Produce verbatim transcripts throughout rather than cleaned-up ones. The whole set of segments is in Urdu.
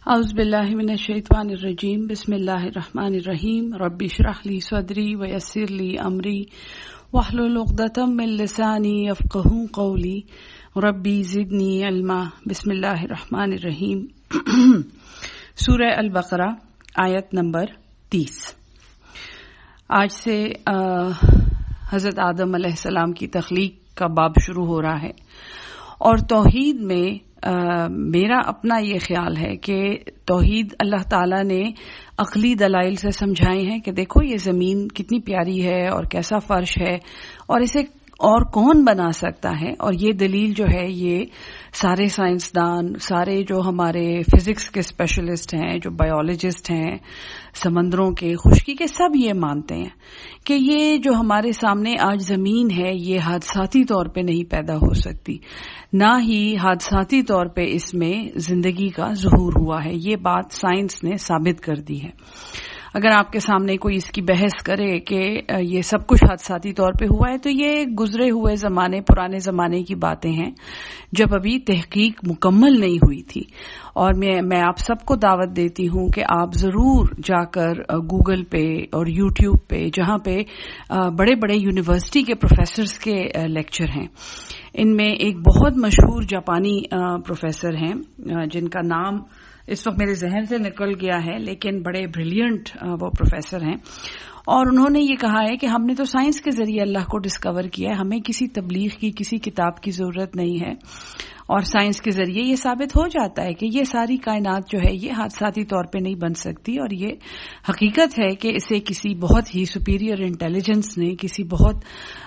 اعوذ باللہ من الشیطان الرجیم بسم اللہ الرحمن الرحیم رب اشرح لی صدری ویسر لی امری واحلل عقدۃ من لسانی یفقهوا قولی ربی زدنی علما. بسم اللہ الرحمن الرحیم. سورہ البقرہ آیت نمبر تیس. آج سے حضرت آدم علیہ السلام کی تخلیق کا باب شروع ہو رہا ہے، اور توحید میں آ, میرا اپنا یہ خیال ہے کہ توحید اللہ تعالیٰ نے عقلی دلائل سے سمجھائے ہیں کہ دیکھو یہ زمین کتنی پیاری ہے اور کیسا فرش ہے اور اسے اور کون بنا سکتا ہے. اور یہ دلیل جو ہے یہ سارے سائنسدان، سارے جو ہمارے فزکس کے اسپیشلسٹ ہیں، جو بایولوجسٹ ہیں، سمندروں کے، خشکی کے، سب یہ مانتے ہیں کہ یہ جو ہمارے سامنے آج زمین ہے یہ حادثاتی طور پہ نہیں پیدا ہو سکتی، نہ ہی حادثاتی طور پہ اس میں زندگی کا ظہور ہوا ہے. یہ بات سائنس نے ثابت کر دی ہے. اگر آپ کے سامنے کوئی اس کی بحث کرے کہ یہ سب کچھ حادثاتی طور پہ ہوا ہے تو یہ گزرے ہوئے زمانے، پرانے زمانے کی باتیں ہیں جب ابھی تحقیق مکمل نہیں ہوئی تھی. اور میں میں آپ سب کو دعوت دیتی ہوں کہ آپ ضرور جا کر گوگل پہ اور یوٹیوب پہ، جہاں پہ بڑے بڑے یونیورسٹی کے پروفیسرز کے لیکچر ہیں، ان میں ایک بہت مشہور جاپانی پروفیسر ہیں جن کا نام اس وقت میرے ذہن سے نکل گیا ہے، لیکن بڑے بریلینٹ وہ پروفیسر ہیں. اور انہوں نے یہ کہا ہے کہ ہم نے تو سائنس کے ذریعے اللہ کو ڈسکور کیا ہے، ہمیں کسی تبلیغ کی، کسی کتاب کی ضرورت نہیں ہے. اور سائنس کے ذریعے یہ ثابت ہو جاتا ہے کہ یہ ساری کائنات جو ہے یہ حادثاتی طور پہ نہیں بن سکتی، اور یہ حقیقت ہے کہ اسے کسی بہت ہی سپیریئر انٹیلیجنس نے، کسی بہت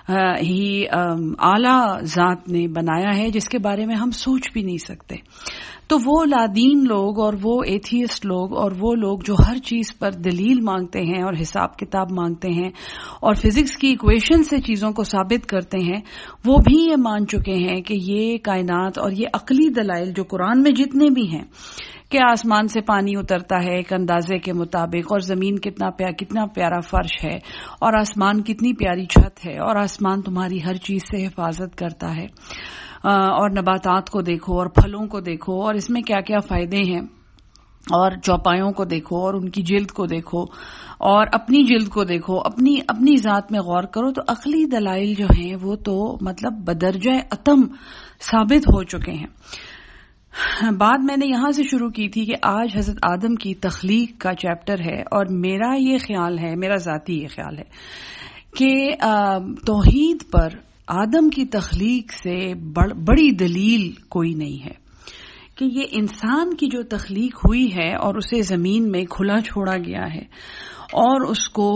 ہی اعلیٰ ذات نے بنایا ہے جس کے بارے میں ہم سوچ بھی نہیں سکتے. تو وہ لادین لوگ اور وہ ایتھیسٹ لوگ اور وہ لوگ جو ہر چیز پر دلیل مانگتے ہیں اور حساب کتاب مانگتے ہیں اور فزکس کی ایکویشن سے چیزوں کو ثابت کرتے ہیں، وہ بھی یہ مان چکے ہیں کہ یہ کائنات اور یہ عقلی دلائل جو قرآن میں جتنے بھی ہیں کہ آسمان سے پانی اترتا ہے ایک اندازے کے مطابق، اور زمین کتنا پیارا کتنا پیارا فرش ہے، اور آسمان کتنی پیاری چھت ہے، اور آسمان تمہاری ہر چیز سے حفاظت کرتا ہے، اور نباتات کو دیکھو اور پھلوں کو دیکھو اور اس میں کیا کیا فائدے ہیں، اور چوپایوں کو دیکھو اور ان کی جلد کو دیکھو اور اپنی جلد کو دیکھو، اپنی اپنی ذات میں غور کرو. تو عقلی دلائل جو ہیں وہ تو مطلب بدرجہ اتم ثابت ہو چکے ہیں. بات میں نے یہاں سے شروع کی تھی کہ آج حضرت آدم کی تخلیق کا چیپٹر ہے، اور میرا یہ خیال ہے، میرا ذاتی یہ خیال ہے کہ توحید پر آدم کی تخلیق سے بڑ بڑی دلیل کوئی نہیں ہے کہ یہ انسان کی جو تخلیق ہوئی ہے اور اسے زمین میں کھلا چھوڑا گیا ہے اور اس کو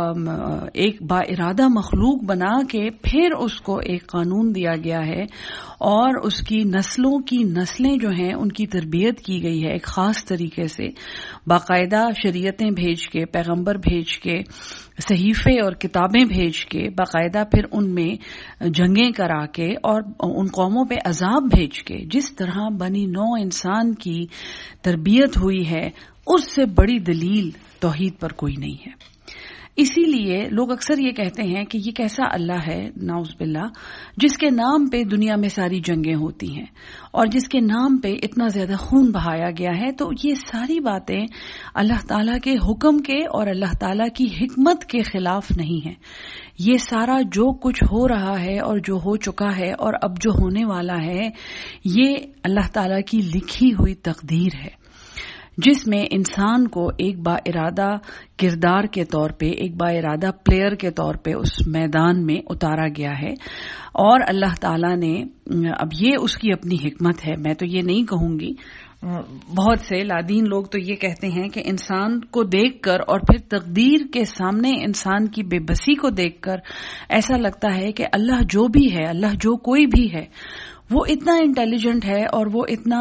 ایک با ارادہ مخلوق بنا کے پھر اس کو ایک قانون دیا گیا ہے، اور اس کی نسلوں کی نسلیں جو ہیں ان کی تربیت کی گئی ہے ایک خاص طریقے سے، باقاعدہ شریعتیں بھیج کے، پیغمبر بھیج کے، صحیفے اور کتابیں بھیج کے، باقاعدہ پھر ان میں جنگیں کرا کے اور ان قوموں پہ عذاب بھیج کے. جس طرح بنی نوع انسان کی تربیت ہوئی ہے اس سے بڑی دلیل توحید پر کوئی نہیں ہے. اسی لیے لوگ اکثر یہ کہتے ہیں کہ یہ کیسا اللہ ہے نعوذ باللہ جس کے نام پہ دنیا میں ساری جنگیں ہوتی ہیں اور جس کے نام پہ اتنا زیادہ خون بہایا گیا ہے. تو یہ ساری باتیں اللہ تعالیٰ کے حکم کے اور اللہ تعالیٰ کی حکمت کے خلاف نہیں ہیں. یہ سارا جو کچھ ہو رہا ہے اور جو ہو چکا ہے اور اب جو ہونے والا ہے یہ اللہ تعالیٰ کی لکھی ہوئی تقدیر ہے، جس میں انسان کو ایک با ارادہ کردار کے طور پہ، ایک با ارادہ پلیئر کے طور پہ اس میدان میں اتارا گیا ہے. اور اللہ تعالیٰ نے، اب یہ اس کی اپنی حکمت ہے، میں تو یہ نہیں کہوں گی. بہت سے لادین لوگ تو یہ کہتے ہیں کہ انسان کو دیکھ کر اور پھر تقدیر کے سامنے انسان کی بے بسی کو دیکھ کر ایسا لگتا ہے کہ اللہ جو بھی ہے، اللہ جو کوئی بھی ہے، وہ اتنا انٹیلیجنٹ ہے اور وہ اتنا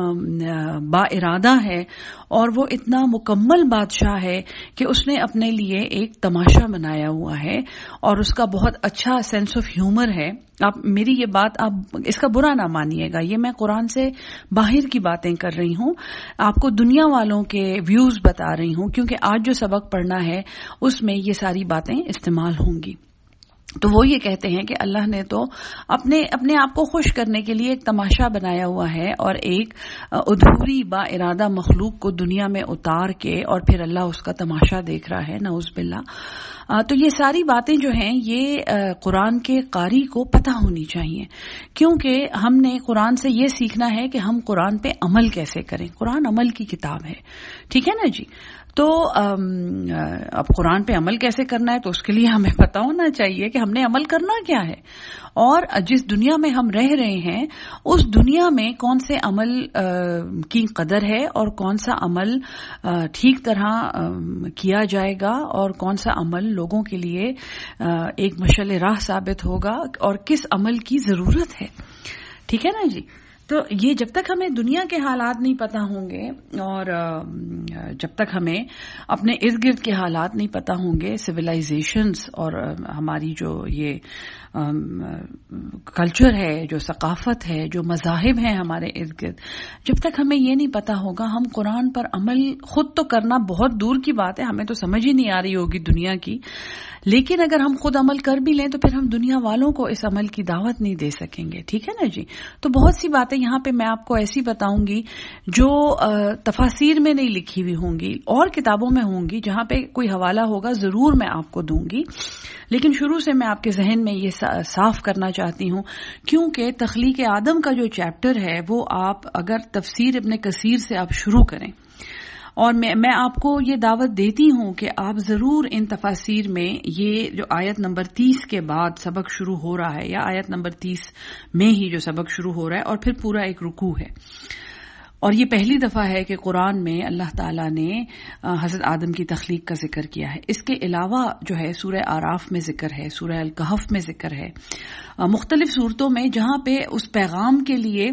با ارادہ ہے اور وہ اتنا مکمل بادشاہ ہے کہ اس نے اپنے لیے ایک تماشا بنایا ہوا ہے اور اس کا بہت اچھا سینس آف ہیومر ہے. آپ میری یہ بات، آپ اس کا برا نہ مانیے گا، یہ میں قرآن سے باہر کی باتیں کر رہی ہوں، آپ کو دنیا والوں کے ویوز بتا رہی ہوں، کیونکہ آج جو سبق پڑھنا ہے اس میں یہ ساری باتیں استعمال ہوں گی. تو وہ یہ کہتے ہیں کہ اللہ نے تو اپنے اپنے آپ کو خوش کرنے کے لیے ایک تماشا بنایا ہوا ہے اور ایک ادھوری با ارادہ مخلوق کو دنیا میں اتار کے اور پھر اللہ اس کا تماشا دیکھ رہا ہے، نعوذ باللہ۔ تو یہ ساری باتیں جو ہیں یہ قرآن کے قاری کو پتہ ہونی چاہیے، کیونکہ ہم نے قرآن سے یہ سیکھنا ہے کہ ہم قرآن پہ عمل کیسے کریں۔ قرآن عمل کی کتاب ہے، ٹھیک ہے نا جی۔ تو اب قرآن پہ عمل کیسے کرنا ہے تو اس کے لیے ہمیں پتہ ہونا چاہیے کہ ہم نے عمل کرنا کیا ہے، اور جس دنیا میں ہم رہ رہے ہیں اس دنیا میں کون سے عمل کی قدر ہے اور کون سا عمل ٹھیک طرح کیا جائے گا اور کون سا عمل لوگوں کے لیے ایک مشعل راہ ثابت ہوگا اور کس عمل کی ضرورت ہے، ٹھیک ہے نا جی۔ تو یہ جب تک ہمیں دنیا کے حالات نہیں پتہ ہوں گے اور جب تک ہمیں اپنے ارد گرد کے حالات نہیں پتہ ہوں گے، سویلائزیشنز اور ہماری جو یہ کلچر ہے، جو ثقافت ہے، جو مذاہب ہیں ہمارے ارد گرد، جب تک ہمیں یہ نہیں پتہ ہوگا ہم قرآن پر عمل خود تو کرنا بہت دور کی بات ہے، ہمیں تو سمجھ ہی نہیں آ رہی ہوگی دنیا کی، لیکن اگر ہم خود عمل کر بھی لیں تو پھر ہم دنیا والوں کو اس عمل کی دعوت نہیں دے سکیں گے، ٹھیک ہے نا جی۔ تو بہت سی باتیں یہاں پہ میں آپ کو ایسی بتاؤں گی جو تفاسیر میں نہیں لکھی ہوئی ہوں گی اور کتابوں میں ہوں گی، جہاں پہ کوئی حوالہ ہوگا ضرور میں آپ کو دوں گی، لیکن شروع سے میں آپ کے ذہن میں یہ صاف کرنا چاہتی ہوں، کیونکہ تخلیق آدم کا جو چیپٹر ہے وہ آپ اگر تفسیر ابن کثیر سے آپ شروع کریں، اور میں میں آپ کو یہ دعوت دیتی ہوں کہ آپ ضرور ان تفاسیر میں یہ جو آیت نمبر تیس کے بعد سبق شروع ہو رہا ہے، یا آیت نمبر تیس میں ہی جو سبق شروع ہو رہا ہے اور پھر پورا ایک رکوع ہے، اور یہ پہلی دفعہ ہے کہ قرآن میں اللہ تعالیٰ نے حضرت آدم کی تخلیق کا ذکر کیا ہے۔ اس کے علاوہ جو ہے سورہ آراف میں ذکر ہے، سورہ الکہف میں ذکر ہے، مختلف صورتوں میں جہاں پہ اس پیغام کے لیے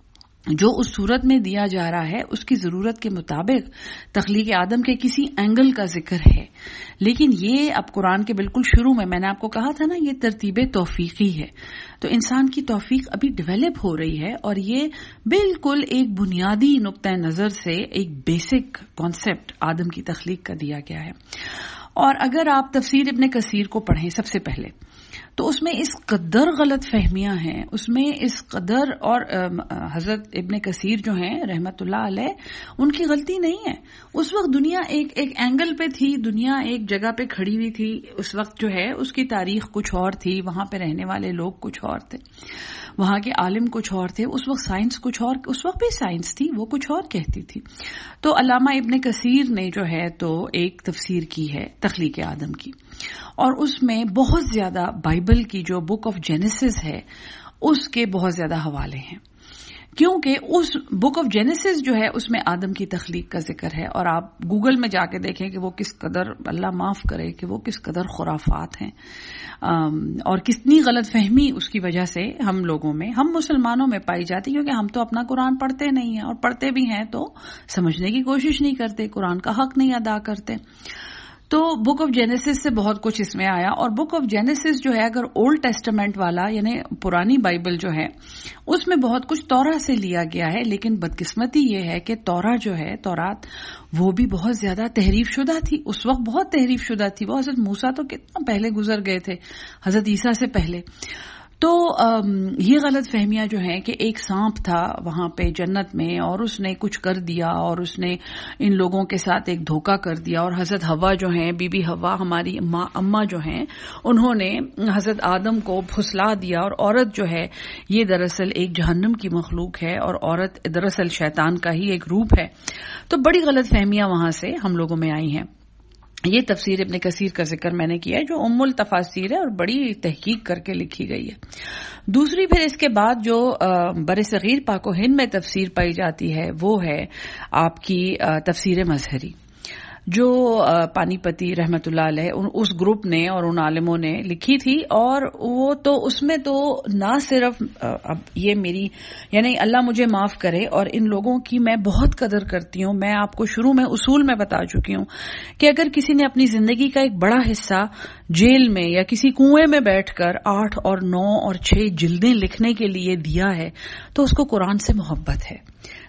جو اس صورت میں دیا جا رہا ہے اس کی ضرورت کے مطابق تخلیق آدم کے کسی اینگل کا ذکر ہے، لیکن یہ اب قرآن کے بالکل شروع میں میں نے آپ کو کہا تھا نا یہ ترتیب توفیقی ہے، تو انسان کی توفیق ابھی ڈیولپ ہو رہی ہے، اور یہ بالکل ایک بنیادی نقطہ نظر سے ایک بیسک کانسیپٹ آدم کی تخلیق کا دیا گیا ہے۔ اور اگر آپ تفسیر ابن کثیر کو پڑھیں سب سے پہلے تو اس میں اس قدر غلط فہمیاں ہیں، اس میں اس قدر، اور حضرت ابن کثیر جو ہیں رحمت اللہ علیہ ان کی غلطی نہیں ہے، اس وقت دنیا ایک ایک اینگل پہ تھی، دنیا ایک جگہ پہ کھڑی ہوئی تھی، اس وقت جو ہے اس کی تاریخ کچھ اور تھی، وہاں پہ رہنے والے لوگ کچھ اور تھے، وہاں کے عالم کچھ اور تھے، اس وقت سائنس کچھ اور، اس وقت بھی سائنس تھی وہ کچھ اور کہتی تھی۔ تو علامہ ابن کثیر نے جو ہے تو ایک تفسیر کی ہے تخلیق آدم کی، اور اس میں بہت زیادہ بائبل کی جو بک آف جینیسس ہے اس کے بہت زیادہ حوالے ہیں، کیونکہ اس بک آف جینیسس جو ہے اس میں آدم کی تخلیق کا ذکر ہے، اور آپ گوگل میں جا کے دیکھیں کہ وہ کس قدر، اللہ معاف کرے کہ وہ کس قدر خرافات ہیں، اور کتنی غلط فہمی اس کی وجہ سے ہم لوگوں میں، ہم مسلمانوں میں پائی جاتی، کیونکہ ہم تو اپنا قرآن پڑھتے نہیں ہیں، اور پڑھتے بھی ہیں تو سمجھنے کی کوشش نہیں کرتے، قرآن کا حق نہیں ادا کرتے۔ تو بک آف جینیسس سے بہت کچھ اس میں آیا، اور بک آف جینیسس جو ہے اگر اولڈ ٹیسٹامنٹ والا یعنی پرانی بائبل جو ہے اس میں بہت کچھ تورا سے لیا گیا ہے، لیکن بدقسمتی یہ ہے کہ تورا جو ہے تورات وہ بھی بہت زیادہ تحریف شدہ تھی، اس وقت بہت تحریف شدہ تھی، وہ حضرت موسیٰ تو کتنا پہلے گزر گئے تھے، حضرت عیسیٰ سے پہلے۔ تو یہ غلط فہمیاں جو ہیں کہ ایک سانپ تھا وہاں پہ جنت میں اور اس نے کچھ کر دیا اور اس نے ان لوگوں کے ساتھ ایک دھوکہ کر دیا، اور حضرت حوا جو ہیں، بی بی حوا ہماری ماں اماں جو ہیں، انہوں نے حضرت آدم کو پھسلا دیا، اور عورت جو ہے یہ دراصل ایک جہنم کی مخلوق ہے، اور عورت دراصل شیطان کا ہی ایک روپ ہے۔ تو بڑی غلط فہمیاں وہاں سے ہم لوگوں میں آئی ہیں۔ یہ تفسیر ابن کثیر کا ذکر میں نے کیا ہے جو ام التفاسیر ہے اور بڑی تحقیق کر کے لکھی گئی ہے۔ دوسری پھر اس کے بعد جو بر صغیر پاک و ہند میں تفسیر پائی جاتی ہے وہ ہے آپ کی تفسیر مظہری، جو پانی پتی رحمت اللہ علیہ اس گروپ نے اور ان عالموں نے لکھی تھی، اور وہ تو اس میں تو نہ صرف اب یہ میری یعنی اللہ مجھے معاف کرے اور ان لوگوں کی میں بہت قدر کرتی ہوں، میں آپ کو شروع میں اصول میں بتا چکی ہوں کہ اگر کسی نے اپنی زندگی کا ایک بڑا حصہ جیل میں یا کسی کنویں میں بیٹھ کر آٹھ اور نو اور چھ جلدیں لکھنے کے لیے دیا ہے تو اس کو قرآن سے محبت ہے،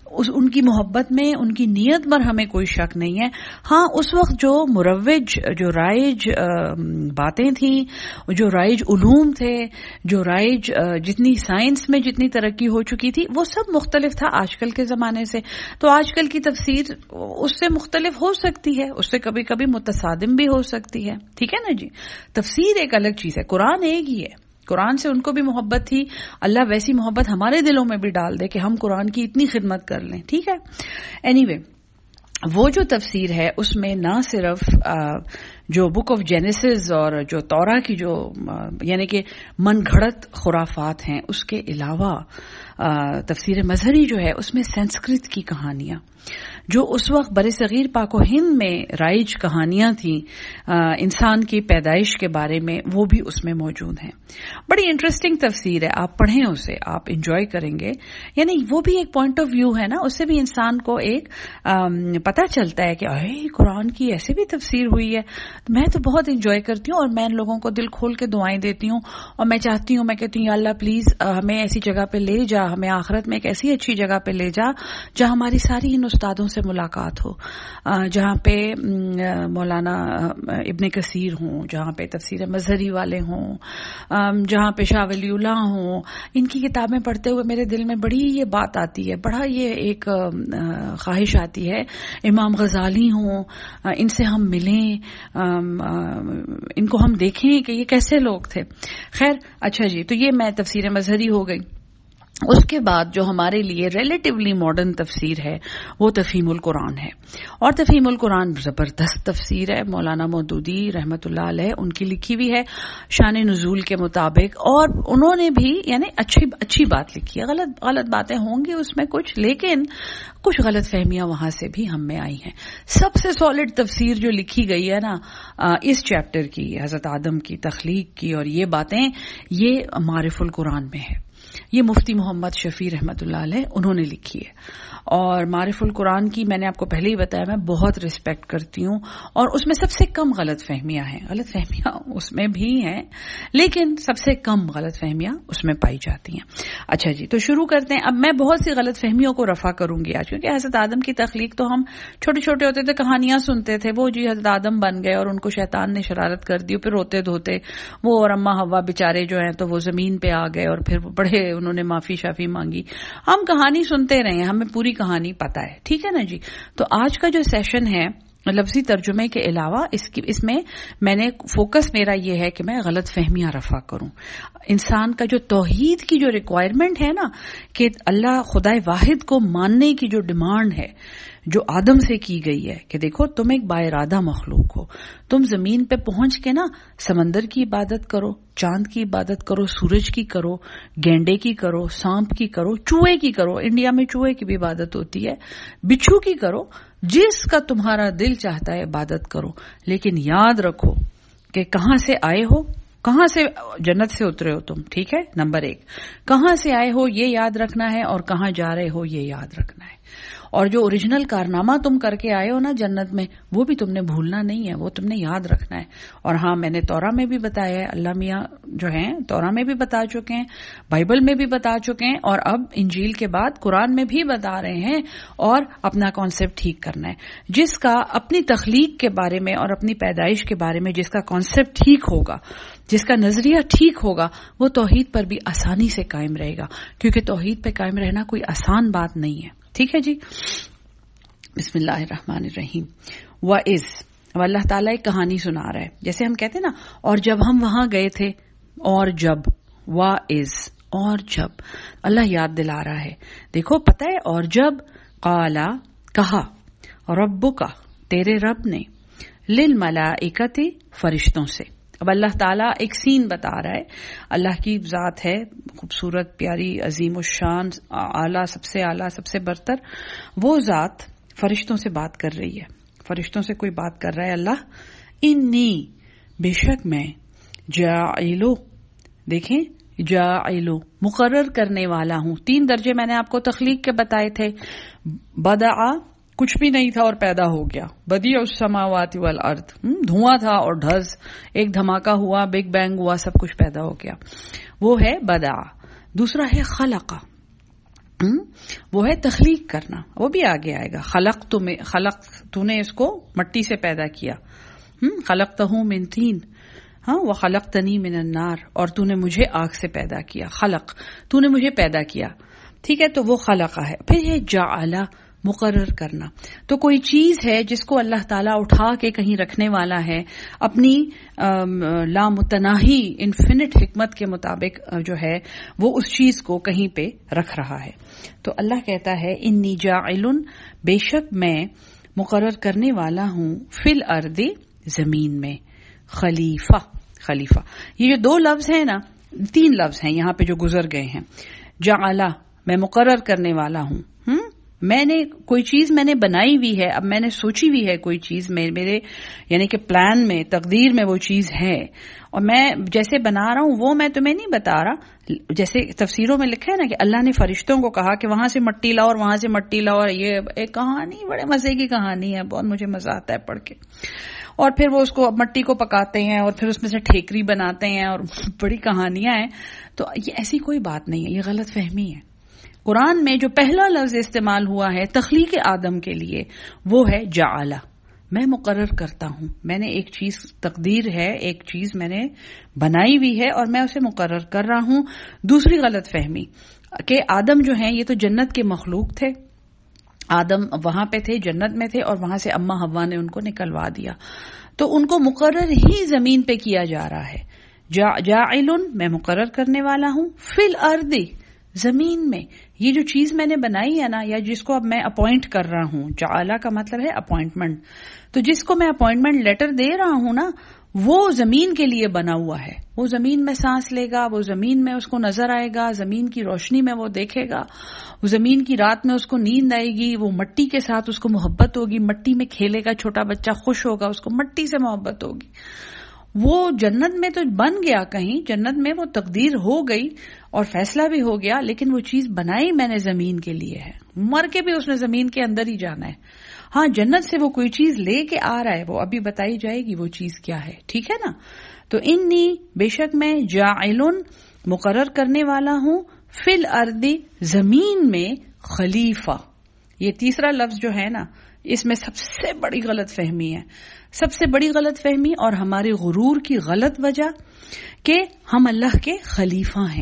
اس ان کی محبت میں، ان کی نیت پر ہمیں کوئی شک نہیں ہے. ہاں اس وقت جو مروج، جو رائج باتیں تھیں، جو رائج علوم تھے، جو رائج جتنی سائنس میں جتنی ترقی ہو چکی تھی، وہ سب مختلف تھا آج کل کے زمانے سے. تو آج کل کی تفسیر اس سے مختلف ہو سکتی ہے، اس سے کبھی کبھی متصادم بھی ہو سکتی ہے. ٹھیک ہے نا جی. تفسیر ایک الگ چیز ہے، قرآن ایک ہی ہے. قرآن سے ان کو بھی محبت تھی، اللہ ویسی محبت ہمارے دلوں میں بھی ڈال دے کہ ہم قرآن کی اتنی خدمت کر لیں. ٹھیک ہے. اینی وے وہ جو تفسیر ہے اس میں نہ صرف جو بک آف جینیسس اور جو تورا کی جو یعنی کہ من گھڑت خرافات ہیں، اس کے علاوہ تفسیر مظہری جو ہے اس میں سنسکرت کی کہانیاں، جو اس وقت بر صغیر پاک و ہند میں رائج کہانیاں تھیں انسان کی پیدائش کے بارے میں، وہ بھی اس میں موجود ہیں. بڑی انٹرسٹنگ تفسیر ہے، آپ پڑھیں اسے، آپ انجوائے کریں گے. یعنی وہ بھی ایک پوائنٹ آف ویو ہے نا، اس سے بھی انسان کو ایک پتہ چلتا ہے کہ اے قرآن کی ایسے بھی تفسیر ہوئی ہے. میں تو بہت انجوائے کرتی ہوں اور میں ان لوگوں کو دل کھول کے دعائیں دیتی ہوں، اور میں چاہتی ہوں، میں کہتی ہوں یا اللہ پلیز ہمیں ایسی جگہ پہ لے جا، ہمیں آخرت میں ایک ایسی اچھی جگہ پہ لے جا جہاں ہماری ساری ان استادوں سے ملاقات ہو، جہاں پہ مولانا ابن کثیر ہوں، جہاں پہ تفسیر مظہری والے ہوں، جہاں پہ شاہ ولی اللہ ہوں. ان کی کتابیں پڑھتے ہوئے میرے دل میں بڑی یہ بات آتی ہے، بڑا یہ ایک خواہش آتی ہے امام غزالی ہوں، ان سے ہم ملیں، ان کو ہم دیکھیں کہ یہ کیسے لوگ تھے. خیر اچھا جی، تو یہ میں تفسیر مظہری ہو گئی. اس کے بعد جو ہمارے لیے ریلیٹیولی ماڈرن تفسیر ہے وہ تفہیم القرآن ہے. اور تفہیم القرآن زبردست تفسیر ہے، مولانا مودودی رحمۃ اللہ علیہ ان کی لکھی ہوئی ہے شان نزول کے مطابق، اور انہوں نے بھی یعنی اچھی اچھی بات لکھی ہے. غلط غلط باتیں ہوں گی اس میں کچھ، لیکن کچھ غلط فہمیاں وہاں سے بھی ہم میں آئی ہیں. سب سے سالڈ تفسیر جو لکھی گئی ہے نا اس چیپٹر کی، حضرت آدم کی تخلیق کی اور یہ باتیں، یہ معارف القرآن میں ہے. یہ مفتی محمد شفیع رحمۃ اللہ علیہ انہوں نے لکھی ہے. اور معارف القرآن کی میں نے آپ کو پہلے ہی بتایا میں بہت ریسپیکٹ کرتی ہوں، اور اس میں سب سے کم غلط فہمیاں ہیں. غلط فہمیاں اس میں بھی ہیں لیکن سب سے کم غلط فہمیاں اس میں پائی جاتی ہیں. اچھا جی، تو شروع کرتے ہیں. اب میں بہت سی غلط فہمیوں کو رفع کروں گی آج، کیونکہ حضرت آدم کی تخلیق تو ہم چھوٹے چھوٹے ہوتے تھے کہانیاں سنتے تھے، وہ جی حضرت آدم بن گئے اور ان کو شیطان نے شرارت کر دی، پھر روتے دھوتے وہ اور اماں حوا بیچارے جو ہیں تو وہ زمین پہ آ گئے اور پھر بڑے انہوں نے معافی شافی مانگی. ہم کہانی سنتے رہے ہیں، ہمیں پوری کہانی پتا ہے. ٹھیک ہے نا جی. تو آج کا جو سیشن ہے لفظی ترجمے کے علاوہ اس کی اس میں میں نے فوکس میرا یہ ہے کہ میں غلط فہمیاں رفع کروں. انسان کا جو توحید کی جو ریکوائرمنٹ ہے نا کہ اللہ خدائے واحد کو ماننے کی جو ڈیمانڈ ہے جو آدم سے کی گئی ہے کہ دیکھو تم ایک با ارادہ مخلوق ہو، تم زمین پہ پہنچ کے نا سمندر کی عبادت کرو، چاند کی عبادت کرو، سورج کی کرو، گینڈے کی کرو، سانپ کی کرو، چوہے کی کرو. انڈیا میں چوہے کی بھی عبادت ہوتی ہے، بچھو کی کرو، جس کا تمہارا دل چاہتا ہے عبادت کرو. لیکن یاد رکھو کہ کہاں سے آئے ہو، کہاں سے جنت سے اترے ہو تم. ٹھیک ہے، نمبر ایک کہاں سے آئے ہو یہ یاد رکھنا ہے، اور کہاں جا رہے ہو یہ یاد رکھنا ہے. اور جو اوریجنل کارنامہ تم کر کے آئے ہو نا جنت میں، وہ بھی تم نے بھولنا نہیں ہے، وہ تم نے یاد رکھنا ہے. اور ہاں میں نے تورا میں بھی بتایا ہے، اللہ میاں جو ہیں تورا میں بھی بتا چکے ہیں، بائبل میں بھی بتا چکے ہیں، اور اب انجیل کے بعد قرآن میں بھی بتا رہے ہیں. اور اپنا کانسیپٹ ٹھیک کرنا ہے. جس کا اپنی تخلیق کے بارے میں اور اپنی پیدائش کے بارے میں جس کا کانسیپٹ ٹھیک ہوگا، جس کا نظریہ ٹھیک ہوگا، وہ توحید پر بھی آسانی سے قائم رہے گا، کیونکہ توحید پہ قائم رہنا کوئی آسان بات نہیں ہے. ٹھیک ہے جی. بسم اللہ الرحمن الرحیم. وَإِذْ، اب اللہ تعالیٰ ایک کہانی سنا رہا ہے، جیسے ہم کہتے ہیں نا اور جب ہم وہاں گئے تھے، اور جب، وَإِذْ اور جب، اللہ یاد دلا رہا ہے. دیکھو پتہ ہے، اور جب، قالا کہا، ربک تیرے رب نے، للملائکۃ فرشتوں سے. اب اللہ تعالیٰ ایک سین بتا رہا ہے. اللہ کی ذات ہے خوبصورت، پیاری، عظیم الشان، اعلیٰ، سب سے اعلیٰ، سب سے برتر. وہ ذات فرشتوں سے بات کر رہی ہے. فرشتوں سے کوئی بات کر رہا ہے اللہ. انی، بے شک میں، جاعلو، دیکھیں جاعلو، مقرر کرنے والا ہوں. تین درجے میں نے آپ کو تخلیق کے بتائے تھے. بدعا، کچھ بھی نہیں تھا اور پیدا ہو گیا. بدیع السماوات والارض، دھواں تھا اور ڈھز، ایک دھماکہ ہوا، بگ بینگ ہوا، سب کچھ پیدا ہو گیا. وہ ہے بدع. دوسرا ہے خلق. وہ ہے تخلیق کرنا، وہ بھی آگے آئے گا. خلق تو میں خلق تو نے اس کو مٹی سے پیدا کیا، خلقتہ من طین، ہاں وخلقتنی من النار، اور تو نے مجھے آگ سے پیدا کیا. خلق تو نے مجھے پیدا کیا، ٹھیک ہے، تو وہ خلقہ ہے. پھر یہ جعل مقرر کرنا، تو کوئی چیز ہے جس کو اللہ تعالیٰ اٹھا کے کہیں رکھنے والا ہے، اپنی لامتناہی انفینٹ حکمت کے مطابق جو ہے وہ اس چیز کو کہیں پہ رکھ رہا ہے. تو اللہ کہتا ہے انی جاعل، بے شک میں مقرر کرنے والا ہوں، فی الارض، زمین میں، خلیفہ. خلیفہ یہ جو دو لفظ ہیں نا، تین لفظ ہیں یہاں پہ جو گزر گئے ہیں. جعل میں مقرر کرنے والا ہوں، ہم میں نے کوئی چیز میں نے بنائی ہوئی ہے، اب میں نے سوچی ہوئی ہے کوئی چیز، میرے یعنی کہ پلان میں، تقدیر میں وہ چیز ہے، اور میں جیسے بنا رہا ہوں وہ میں تمہیں نہیں بتا رہا. جیسے تفسیروں میں لکھا ہے نا کہ اللہ نے فرشتوں کو کہا کہ وہاں سے مٹی لاؤ اور وہاں سے مٹی لاؤ، اور یہ ایک کہانی بڑے مزے کی کہانی ہے، بہت مجھے مزہ آتا ہے پڑھ کے. اور پھر وہ اس کو مٹی کو پکاتے ہیں اور پھر اس میں سے ٹھیکری بناتے ہیں، اور بڑی کہانیاں ہیں. تو یہ ایسی کوئی بات نہیں ہے، یہ غلط فہمی ہے. قرآن میں جو پہلا لفظ استعمال ہوا ہے تخلیق آدم کے لیے وہ ہے جعل، میں مقرر کرتا ہوں. میں نے ایک چیز، تقدیر ہے، ایک چیز میں نے بنائی ہوئی ہے اور میں اسے مقرر کر رہا ہوں. دوسری غلط فہمی کہ آدم جو ہیں یہ تو جنت کے مخلوق تھے، آدم وہاں پہ تھے، جنت میں تھے، اور وہاں سے اما حوا نے ان کو نکلوا دیا، تو ان کو مقرر ہی زمین پہ کیا جا رہا ہے. جاعل میں مقرر کرنے والا ہوں، فی الارض زمین میں. یہ جو چیز میں نے بنائی ہے نا، یا جس کو اب میں اپوائنٹ کر رہا ہوں، جعلہ کا مطلب ہے اپوائنٹمنٹ، تو جس کو میں اپوائنٹمنٹ لیٹر دے رہا ہوں نا، وہ زمین کے لیے بنا ہوا ہے. وہ زمین میں سانس لے گا، وہ زمین میں اس کو نظر آئے گا، زمین کی روشنی میں وہ دیکھے گا، وہ زمین کی رات میں اس کو نیند آئے گی، وہ مٹی کے ساتھ اس کو محبت ہوگی، مٹی میں کھیلے گا، چھوٹا بچہ خوش ہوگا، اس کو مٹی سے محبت ہوگی. وہ جنت میں تو بن گیا، کہیں جنت میں وہ تقدیر ہو گئی اور فیصلہ بھی ہو گیا، لیکن وہ چیز بنائی میں نے زمین کے لیے ہے. مر کے بھی اس نے زمین کے اندر ہی جانا ہے. ہاں جنت سے وہ کوئی چیز لے کے آ رہا ہے، وہ ابھی بتائی جائے گی وہ چیز کیا ہے، ٹھیک ہے نا. تو انی بے شک میں جاعل مقرر کرنے والا ہوں، فی الارض زمین میں، خلیفہ. یہ تیسرا لفظ جو ہے نا، اس میں سب سے بڑی غلط فہمی ہے، سب سے بڑی غلط فہمی اور ہمارے غرور کی غلط وجہ کہ ہم اللہ کے خلیفہ ہیں.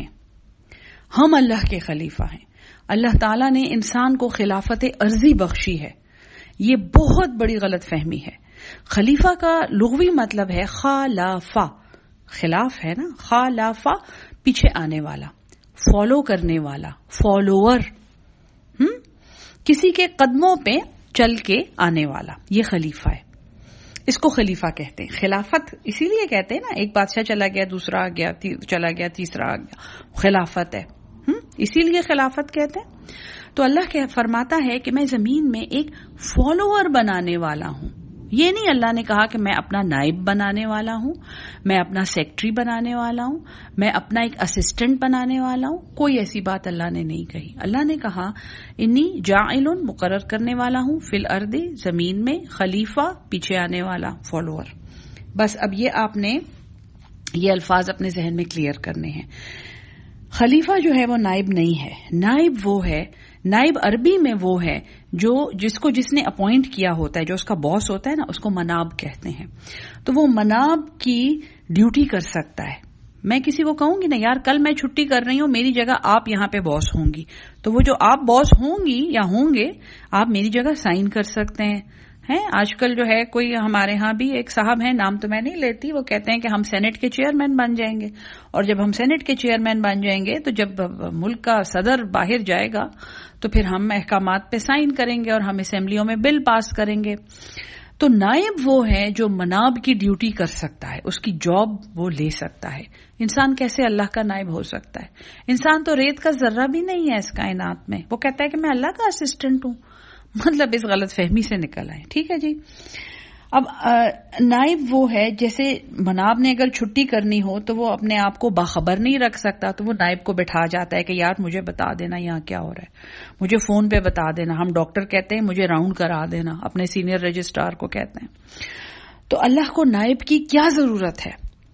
ہم اللہ کے خلیفہ ہیں. اللہ تعالیٰ نے انسان کو خلافت ارضی بخشی ہے. یہ بہت بڑی غلط فہمی ہے. خلیفہ کا لغوی مطلب ہے خلافہ، خلاف ہے نا، خلافہ پیچھے آنے والا، فالو کرنے والا، فالوور، ہم کسی کے قدموں پہ چل کے آنے والا، یہ خلیفہ ہے. اس کو خلیفہ کہتے ہیں. خلافت اسی لیے کہتے ہیں نا، ایک بادشاہ چلا گیا، دوسرا آ گیا، چلا گیا، تیسرا آ گیا، خلافت ہے، اسی لیے خلافت کہتے ہیں. تو اللہ کہ فرماتا ہے کہ میں زمین میں ایک فالوور بنانے والا ہوں. یہ نہیں اللہ نے کہا کہ میں اپنا نائب بنانے والا ہوں، میں اپنا سیکٹری بنانے والا ہوں، میں اپنا ایک اسسٹنٹ بنانے والا ہوں. کوئی ایسی بات اللہ نے نہیں کہی. اللہ نے کہا انی جاعل مقرر کرنے والا ہوں، فی الارض زمین میں، خلیفہ پیچھے آنے والا، فالوور. بس اب یہ آپ نے یہ الفاظ اپنے ذہن میں کلیئر کرنے ہیں. خلیفہ جو ہے وہ نائب نہیں ہے. نائب وہ ہے، نائب عربی میں وہ ہے جو جس کو جس نے اپوائنٹ کیا ہوتا ہے، جو اس کا باس ہوتا ہے نا، اس کو مناب کہتے ہیں. تو وہ مناب کی ڈیوٹی کر سکتا ہے. میں کسی کو کہوں گی نا یار کل میں چھٹی کر رہی ہوں، میری جگہ آپ یہاں پہ باس ہوں گی، تو وہ جو آپ باس ہوں گی یا ہوں گے، آپ میری جگہ سائن کر سکتے ہیں. ہیں آج کل جو ہے کوئی ہمارے ہاں بھی ایک صاحب ہیں، نام تو میں نہیں لیتی، وہ کہتے ہیں کہ ہم سینٹ کے چیئرمین بن جائیں گے، اور جب ہم سینٹ کے چیئرمین بن جائیں گے تو جب ملک کا صدر باہر جائے گا تو پھر ہم احکامات پہ سائن کریں گے اور ہم اسمبلیوں میں بل پاس کریں گے. تو نائب وہ ہے جو مناب کی ڈیوٹی کر سکتا ہے، اس کی جاب وہ لے سکتا ہے. انسان کیسے اللہ کا نائب ہو سکتا ہے؟ انسان تو ریت کا ذرہ بھی نہیں ہے اس کائنات میں. وہ کہتا ہے کہ میں اللہ کا اسسٹنٹ ہوں. مطلب اس غلط فہمی سے نکل آئے. ٹھیک ہے جی. اب نائب وہ ہے جیسے مناب نے اگر چھٹی کرنی ہو تو وہ اپنے آپ کو باخبر نہیں رکھ سکتا، تو وہ نائب کو بٹھا جاتا ہے کہ یار مجھے بتا دینا یہاں کیا ہو رہا ہے، مجھے فون پہ بتا دینا. ہم ڈاکٹر کہتے ہیں مجھے راؤنڈ کرا دینا، اپنے سینئر رجسٹرار کو کہتے ہیں. تو اللہ کو نائب کی کیا ضرورت ہے؟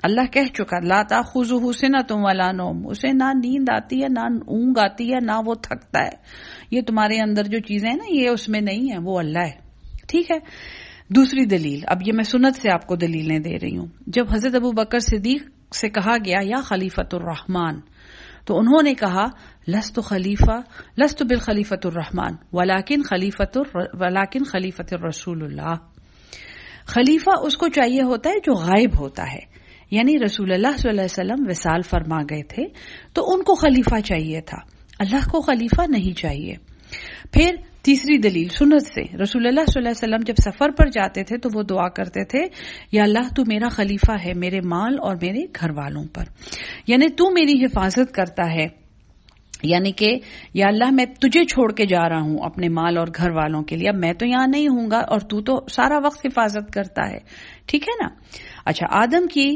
اللہ کہہ چکا لا تاخذہ سنۃ ولا نوم، اسے نہ نیند آتی ہے نہ اونگ آتی ہے نہ وہ تھکتا ہے. یہ تمہارے اندر جو چیزیں ہیں نا یہ اس میں نہیں ہے، وہ اللہ ہے. ٹھیک ہے. دوسری دلیل، اب یہ میں سنت سے آپ کو دلیلیں دے رہی ہوں. جب حضرت ابو بکر صدیق سے کہا گیا یا خلیفۃ الرحمن، تو انہوں نے کہا لست خلیفہ لست بالخلیفۃ الرحمن ولکن خلیفۃ ولکن خلیفۃ الرسول اللہ. خلیفہ اس کو چاہیے ہوتا ہے جو غائب ہوتا ہے، یعنی رسول اللہ صلی اللہ علیہ وسلم وصال فرما گئے تھے تو ان کو خلیفہ چاہیے تھا، اللہ کو خلیفہ نہیں چاہیے. پھر تیسری دلیل سنت سے، رسول اللہ صلی اللہ علیہ وسلم جب سفر پر جاتے تھے تو وہ دعا کرتے تھے یا اللہ تو میرا خلیفہ ہے میرے مال اور میرے گھر والوں پر، یعنی تو میری حفاظت کرتا ہے، یعنی کہ یا اللہ میں تجھے چھوڑ کے جا رہا ہوں اپنے مال اور گھر والوں کے لیے، اب میں تو یہاں نہیں ہوں گا اور تو تو سارا وقت حفاظت کرتا ہے. ٹھیک ہے نا. اچھا، آدم کی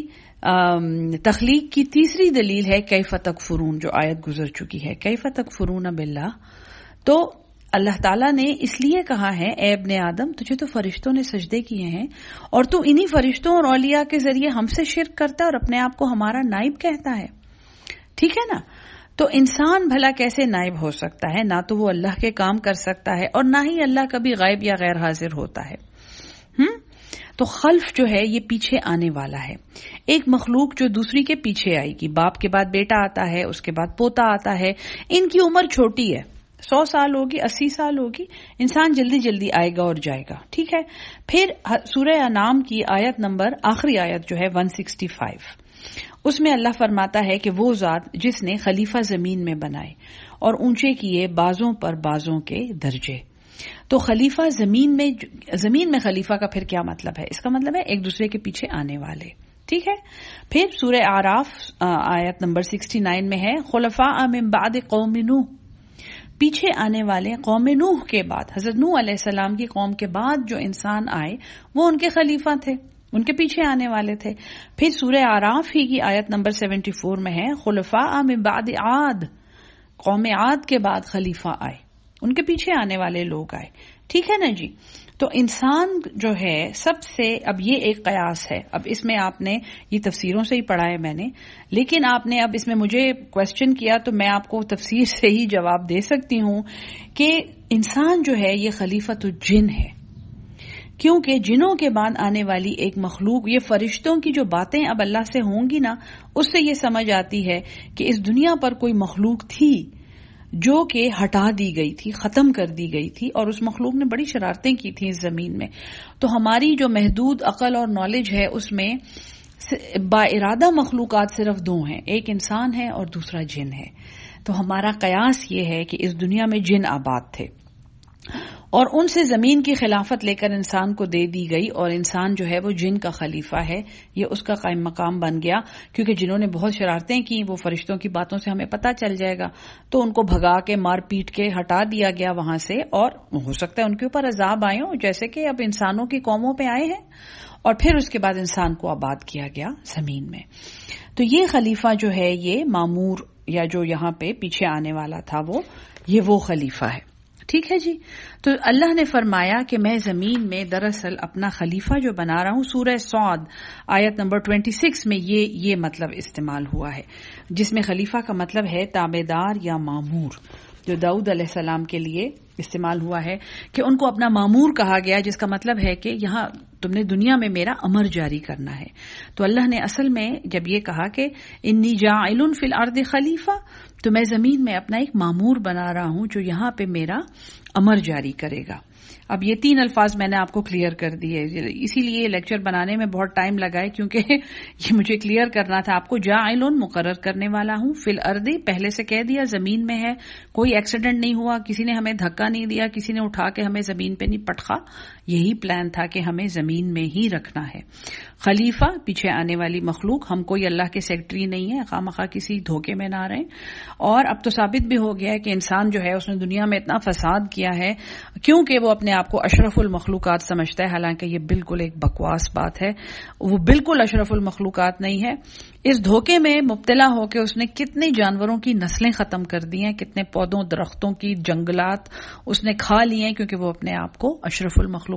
تخلیق کی تیسری دلیل ہے کیف تکفرون، جو آیت گزر چکی ہے، کیف تکفرون باللہ. تو اللہ تعالیٰ نے اس لیے کہا ہے اے ابن آدم تجھے تو فرشتوں نے سجدے کیے ہیں اور تو انہی فرشتوں اور اولیاء کے ذریعے ہم سے شرک کرتا ہے اور اپنے آپ کو ہمارا نائب کہتا ہے. ٹھیک ہے نا. تو انسان بھلا کیسے نائب ہو سکتا ہے؟ نہ تو وہ اللہ کے کام کر سکتا ہے اور نہ ہی اللہ کبھی غائب یا غیر حاضر ہوتا ہے. ہم تو خلف جو ہے یہ پیچھے آنے والا ہے، ایک مخلوق جو دوسری کے پیچھے آئے گی. باپ کے بعد بیٹا آتا ہے، اس کے بعد پوتا آتا ہے. ان کی عمر چھوٹی ہے، سو سال ہوگی، اسی سال ہوگی. انسان جلدی جلدی آئے گا اور جائے گا. ٹھیک ہے. پھر سورہ انعام کی آیت نمبر آخری آیت جو ہے ایک سو پچاس، اس میں اللہ فرماتا ہے کہ وہ ذات جس نے خلیفہ زمین میں بنائے اور اونچے کیے بازوں پر بازوں کے درجے. تو خلیفہ زمین میں، زمین میں خلیفہ کا پھر کیا مطلب ہے؟ اس کا مطلب ہے ایک دوسرے کے پیچھے آنے والے. ٹھیک ہے. پھر سورہ اعراف آیت نمبر سکسٹی نائن میں ہے خلفاء من بعد قوم نوح، پیچھے آنے والے قوم نوح کے بعد، حضرت نوح علیہ السلام کی قوم کے بعد جو انسان آئے وہ ان کے خلیفہ تھے، ان کے پیچھے آنے والے تھے. پھر سورہ اعراف ہی کی آیت نمبر سیونٹی فور میں ہے خلفاء من بعد عاد، قوم عاد کے بعد خلیفہ آئے، ان کے پیچھے آنے والے لوگ آئے. ٹھیک ہے نا جی. تو انسان جو ہے سب سے، اب یہ ایک قیاس ہے، اب اس میں آپ نے یہ تفسیروں سے ہی پڑھا ہے میں نے، لیکن آپ نے اب اس میں مجھے کوشچن کیا تو میں آپ کو تفسیر سے ہی جواب دے سکتی ہوں کہ انسان جو ہے یہ خلیفۃ الجن ہے، کیونکہ جنوں کے بعد آنے والی ایک مخلوق، یہ فرشتوں کی جو باتیں اب اللہ سے ہوں گی نا، اس سے یہ سمجھ آتی ہے کہ اس دنیا پر کوئی مخلوق تھی جو کہ ہٹا دی گئی تھی، ختم کر دی گئی تھی، اور اس مخلوق نے بڑی شرارتیں کی تھیں اس زمین میں. تو ہماری جو محدود عقل اور نالج ہے اس میں با ارادہ مخلوقات صرف دو ہیں، ایک انسان ہے اور دوسرا جن ہے. تو ہمارا قیاس یہ ہے کہ اس دنیا میں جن آباد تھے اور ان سے زمین کی خلافت لے کر انسان کو دے دی گئی، اور انسان جو ہے وہ جن کا خلیفہ ہے، یہ اس کا قائم مقام بن گیا. کیونکہ جنہوں نے بہت شرارتیں کی، وہ فرشتوں کی باتوں سے ہمیں پتہ چل جائے گا، تو ان کو بھگا کے مار پیٹ کے ہٹا دیا گیا وہاں سے، اور ہو سکتا ہے ان کے اوپر عذاب آئے ہوں جیسے کہ اب انسانوں کی قوموں پہ آئے ہیں، اور پھر اس کے بعد انسان کو آباد کیا گیا زمین میں. تو یہ خلیفہ جو ہے یہ معمور، یا جو یہاں پہ پیچھے آنے والا تھا، وہ یہ وہ خلیفہ ہے. ٹھیک ہے جی. تو اللہ نے فرمایا کہ میں زمین میں دراصل اپنا خلیفہ جو بنا رہا ہوں. سورہ صاد آیت نمبر چھبیس میں یہ یہ مطلب استعمال ہوا ہے، جس میں خلیفہ کا مطلب ہے تابعدار یا مامور، جو داؤد علیہ السلام کے لیے استعمال ہوا ہے کہ ان کو اپنا مامور کہا گیا، جس کا مطلب ہے کہ یہاں تم نے دنیا میں میرا امر جاری کرنا ہے. تو اللہ نے اصل میں جب یہ کہا کہ انی جاعل فی الارض خلیفہ، تو میں زمین میں اپنا ایک مامور بنا رہا ہوں جو یہاں پہ میرا امر جاری کرے گا. اب یہ تین الفاظ میں نے آپ کو کلیئر کر دیے، اسی لیے یہ لیکچر بنانے میں بہت ٹائم لگا ہے، کیونکہ یہ مجھے کلیئر کرنا تھا آپ کو. جاعل مقرر کرنے والا ہوں، فی الارض پہلے سے کہہ دیا، زمین میں ہے، کوئی ایکسیڈنٹ نہیں ہوا، کسی نے ہمیں دھکا نہیں دیا، کسی نے اٹھا کے ہمیں زمین پہ نہیں پٹخا، یہی پلان تھا کہ ہمیں زمین میں ہی رکھنا ہے. خلیفہ پیچھے آنے والی مخلوق، ہم کوئی اللہ کے سیکرٹری نہیں ہے، خواہ مخواہ کسی دھوکے میں نہ رہیں. اور اب تو ثابت بھی ہو گیا ہے کہ انسان جو ہے اس نے دنیا میں اتنا فساد کیا ہے کیونکہ وہ اپنے آپ کو اشرف المخلوقات سمجھتا ہے، حالانکہ یہ بالکل ایک بکواس بات ہے، وہ بالکل اشرف المخلوقات نہیں ہے. اس دھوکے میں مبتلا ہو کے اس نے کتنے جانوروں کی نسلیں ختم کر دی ہیں، کتنے پودوں درختوں کی جنگلات اس نے کھا لی ہیں، کیونکہ وہ اپنے آپ کو اشرف المخلوق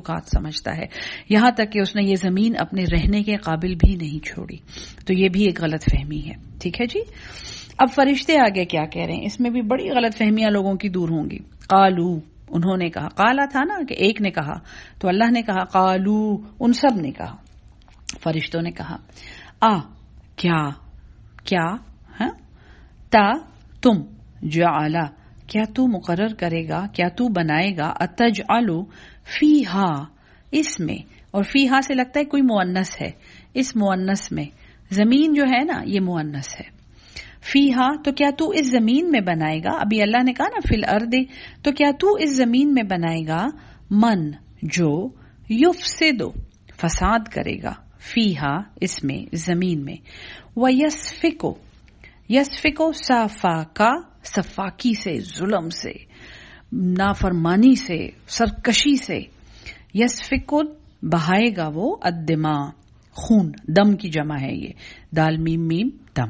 مخلوقات سمجھتا ہے، یہاں تک کہ اس نے یہ زمین اپنے رہنے کے قابل بھی نہیں چھوڑی. تو یہ بھی ایک غلط فہمی ہے. ٹھیک ہے جی. اب فرشتے آگے کیا کہہ رہے ہیں، اس میں بھی بڑی غلط فہمیاں لوگوں کی دور ہوں گی. قالو، انہوں نے کہا، قالا تھا نا کہ ایک نے کہا، تو اللہ نے کہا قالو، ان سب نے کہا، فرشتوں نے کہا آ کیا کیا ہاں تا تم جعلا، کیا تو مقرر کرے گا، کیا تو بنائے گا، اتجعلو فیہا، اس میں، اور فیہا سے لگتا ہے کوئی مؤنث ہے، اس مؤنث میں، زمین جو ہے نا یہ مؤنث ہے. فیہا تو کیا تو اس زمین میں بنائے گا، ابھی اللہ نے کہا نا فی الارض، تو کیا تو اس زمین میں بنائے گا، من جو یفسد فساد کرے گا، فیہا اس میں زمین میں، ویسفکو، یسفکو صفاکا، صفاکی سے، ظلم سے، نافرمانی سے، سرکشی سے، یسفکو بہائے گا وہ، الدماء خون، دم کی جمع ہے یہ، دال میم میم دم.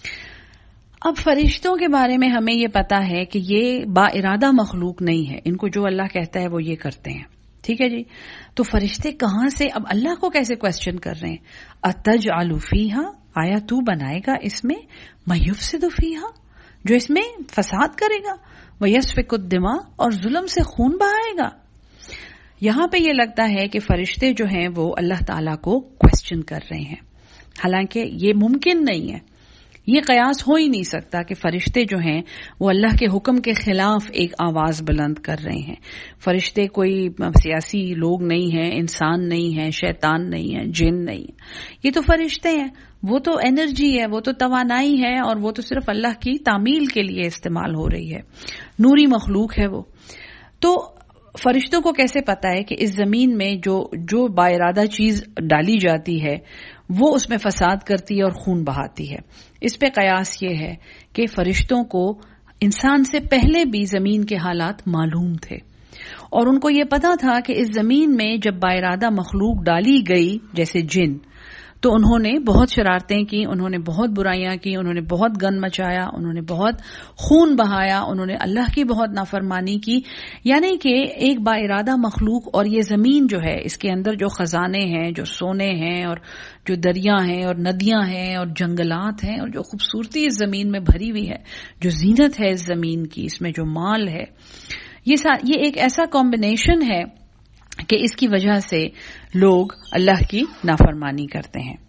اب فرشتوں کے بارے میں ہمیں یہ پتا ہے کہ یہ با ارادہ مخلوق نہیں ہے، ان کو جو اللہ کہتا ہے وہ یہ کرتے ہیں. ٹھیک ہے جی. تو فرشتے کہاں سے اب اللہ کو کیسے کوسچن کر رہے ہیں، اتجعل فیہا، آیا تو بنائے گا اس میں، من یفسد فیہا، جو اس میں فساد کرے گا، ویسفک الدماء، اور ظلم سے خون بہائے گا. یہاں پہ یہ لگتا ہے کہ فرشتے جو ہیں وہ اللہ تعالیٰ کو کوسچن کر رہے ہیں، حالانکہ یہ ممکن نہیں ہے، یہ قیاس ہو ہی نہیں سکتا کہ فرشتے جو ہیں وہ اللہ کے حکم کے خلاف ایک آواز بلند کر رہے ہیں. فرشتے کوئی سیاسی لوگ نہیں ہیں، انسان نہیں ہیں، شیطان نہیں ہے، جن نہیں ہے، یہ تو فرشتے ہیں. وہ تو انرجی ہے، وہ تو توانائی ہے، اور وہ تو صرف اللہ کی تعمیل کے لیے استعمال ہو رہی ہے، نوری مخلوق ہے وہ. تو فرشتوں کو کیسے پتا ہے کہ اس زمین میں جو جو با ارادہ چیز ڈالی جاتی ہے وہ اس میں فساد کرتی ہے اور خون بہاتی ہے؟ اس پہ قیاس یہ ہے کہ فرشتوں کو انسان سے پہلے بھی زمین کے حالات معلوم تھے، اور ان کو یہ پتا تھا کہ اس زمین میں جب با ارادہ مخلوق ڈالی گئی جیسے جن، تو انہوں نے بہت شرارتیں کی، انہوں نے بہت برائیاں کی، انہوں نے بہت گن مچایا، انہوں نے بہت خون بہایا، انہوں نے اللہ کی بہت نافرمانی کی. یعنی کہ ایک با ارادہ مخلوق، اور یہ زمین جو ہے اس کے اندر جو خزانے ہیں، جو سونے ہیں، اور جو دریا ہیں اور ندیاں ہیں اور جنگلات ہیں، اور جو خوبصورتی اس زمین میں بھری ہوئی ہے، جو زینت ہے اس زمین کی، اس میں جو مال ہے، یہ یہ ایک ایسا کمبینیشن ہے کہ اس کی وجہ سے لوگ اللہ کی نافرمانی کرتے ہیں.